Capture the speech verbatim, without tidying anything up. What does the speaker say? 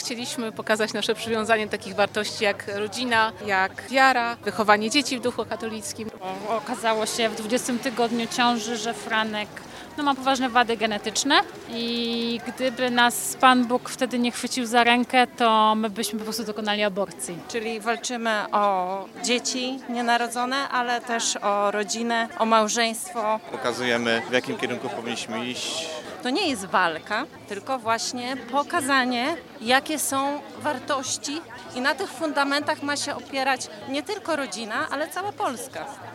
chcieliśmy pokazać nasze przywiązanie do takich wartości jak rodzina, jak wiara, wychowanie dzieci w duchu katolickim. Okazało się w dwudziestym tygodniu ciąży, że Franek no, ma poważne wady genetyczne i gdyby nas Pan Bóg wtedy nie chwycił za rękę, to my byśmy po prostu dokonali aborcji. Czyli walczymy o dzieci nienarodzone, ale też o rodzinę, o małżeństwo. Pokazujemy, w jakim kierunku powinniśmy iść. To nie jest walka, tylko właśnie pokazanie, jakie są wartości i na tych fundamentach ma się opierać nie tylko rodzina, ale cała Polska.